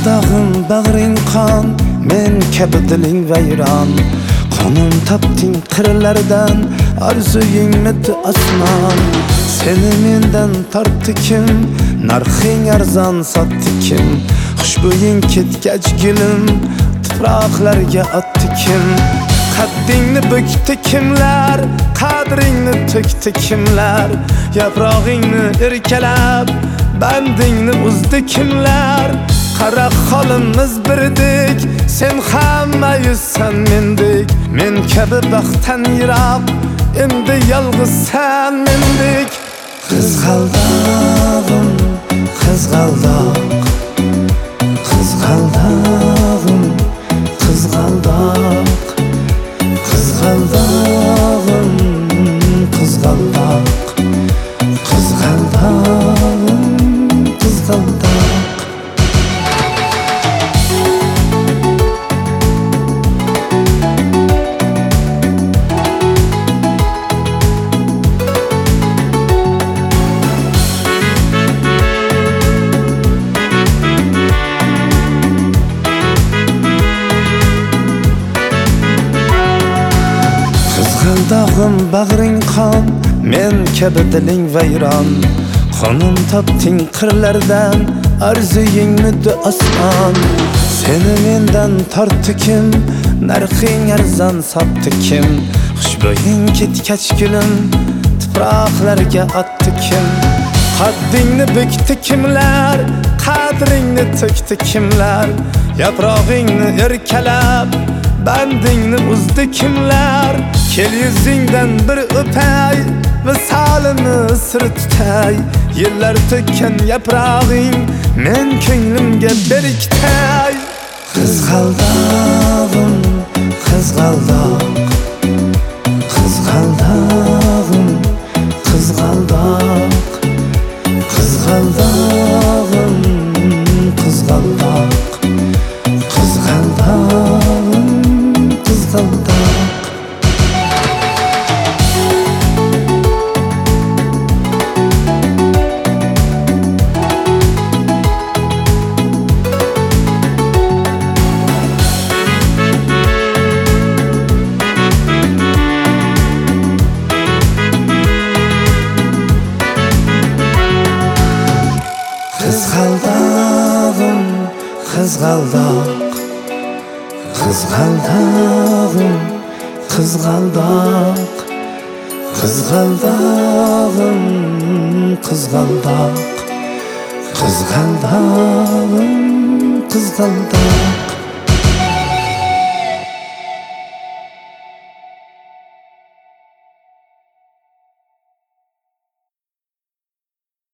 Qizg'aldag'im bag'ring qon, men kabi diling vayron. Qonun topding qirlardan, orzuyingmidi osmon. Seni mendan tortdi kim, narxing arzon sotdi kim? Xushbo'ying ketgach gulim, tuproqlarga otdi kim? Qaddingni bukdi kimlar, qadringni to'kdi kimlar? Yaprog'ingni erkalab, bandingni uzdi kimlar? Qara holimiz birdek, sen hammaysan mendek. Men kabi baxtdan yiroq, endi yolg'iz sen mendek. Qizg'aldag'im, qizg'aldoq, qizg'aldag'im, qizg'aldoq, qizg'aldag'im, qizg'aldoq, qizg'aldag'im, qizg'aldoq. Qizg'aldag'im bag'ring qon, men kabi diling vayron. Qonun topding qirlardan, orzuyingmidi osmon. Seni mendan tortdi kim, narxing arzon sotdi kim? Xushbo'ying ketgach gulim, tuproqlarga otdi kim? Qaddingni bukdi kimlar, qadringni to'kdi kimlar? Yaprog'ingni erkalab, bandingni uzdi kimlar? Kel yuzingdan bir o'pay, visolini sir tutay. Yillar to'kkan yaprog'ing, men ko'nglimga berkitay. Qizg'aldag'im, qizg'aldoq, qizg'aldag'im, qizg'aldoq, qizg'aldag'im, qizg'aldoq, qizg'aldag'im, qizg'aldoq. Qizg'aldag'im, qizg'aldoq, qizg'aldag'im, qizg'aldoq, qizg'aldag'im, qizg'aldoq, qizg'aldag'im, qizg'aldoq.